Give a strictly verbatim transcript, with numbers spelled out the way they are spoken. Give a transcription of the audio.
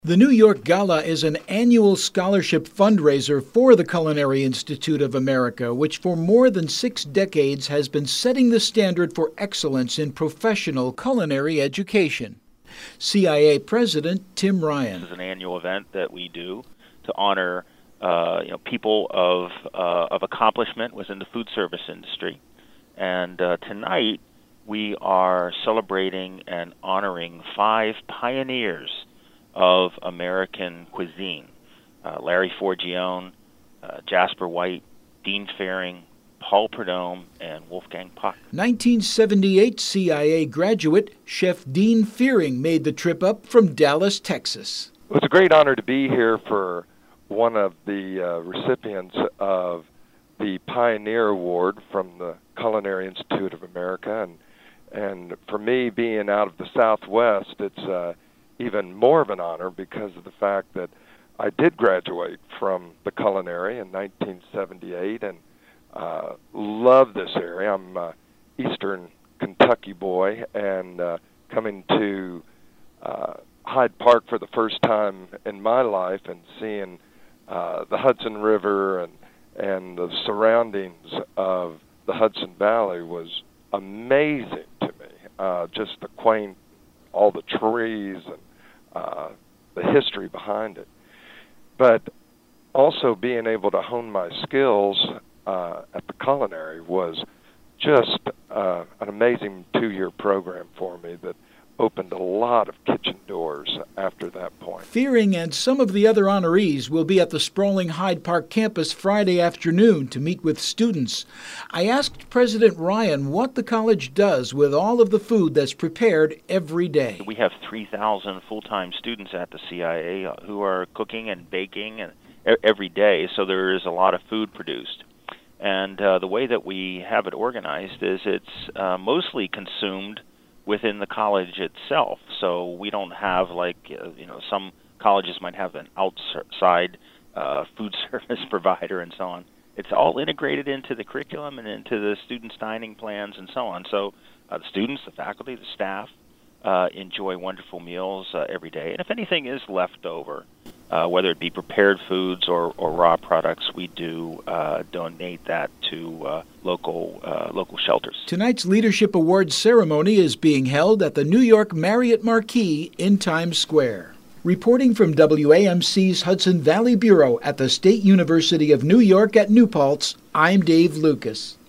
The New York Gala is an annual scholarship fundraiser for the Culinary Institute of America, which for more than six decades has been setting the standard for excellence in professional culinary education. C I A President Tim Ryan. This is an annual event that we do to honor uh, you know, people of, uh, of accomplishment within the food service industry. And uh, tonight we are celebrating and honoring five pioneers of American cuisine. Uh, Larry Forgione, uh, Jasper White, Dean Fearing, Paul Prudhomme, and Wolfgang Puck. nineteen seventy-eight C I A graduate Chef Dean Fearing made the trip up from Dallas, Texas. It was a great honor to be here for one of the uh, recipients of the Pioneer Award from the Culinary Institute of America. And, and for me, being out of the Southwest, it's uh, even more of an honor because of the fact that I did graduate from the culinary in nineteen seventy-eight and uh, love this area. I'm an Eastern Kentucky boy, and uh, coming to uh, Hyde Park for the first time in my life and seeing uh, the Hudson River and, and the surroundings of the Hudson Valley was amazing to me. Uh, just the quaint, all the trees and Uh, the history behind it, but also being able to hone my skills uh, at the culinary was just uh, an amazing two-year program for me that opened a lot of kitchen doors after that point. Fearing and some of the other honorees will be at the sprawling Hyde Park campus Friday afternoon to meet with students. I asked President Ryan what the college does with all of the food that's prepared every day. We have three thousand full-time students at the C I A who are cooking and baking and every day, so there is a lot of food produced. And uh, the way that we have it organized is it's uh, mostly consumed within the college itself. So we don't have, like, uh, you know, some colleges might have an outside uh, food service provider and so on. It's all integrated into the curriculum and into the students' dining plans and so on. So uh, the students, the faculty, the staff uh, enjoy wonderful meals uh, every day. And if anything is left over, uh, whether it be prepared foods or, or raw products, we do uh, donate that to uh, local uh, local shelters. Tonight's Leadership Awards ceremony is being held at the New York Marriott Marquis in Times Square. Reporting from W A M C's Hudson Valley Bureau at the State University of New York at New Paltz, I'm Dave Lucas.